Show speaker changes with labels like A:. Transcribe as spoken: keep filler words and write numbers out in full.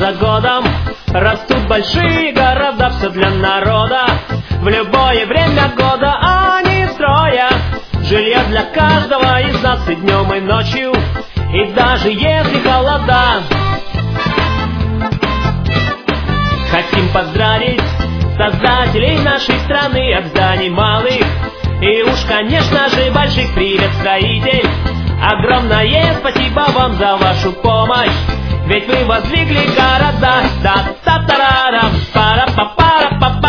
A: за годом растут большие города, все для народа. В любое время года они строят жилье для каждого из нас и днем, и ночью, и даже если холода. Хотим поздравить создателей нашей страны от зданий малых и уж, конечно же, больших. Привет, строитель! Огромное спасибо вам за вашу помощь, ведь вы воздвигли города. Та-та-та-ра-рам, пара-па-пара-па.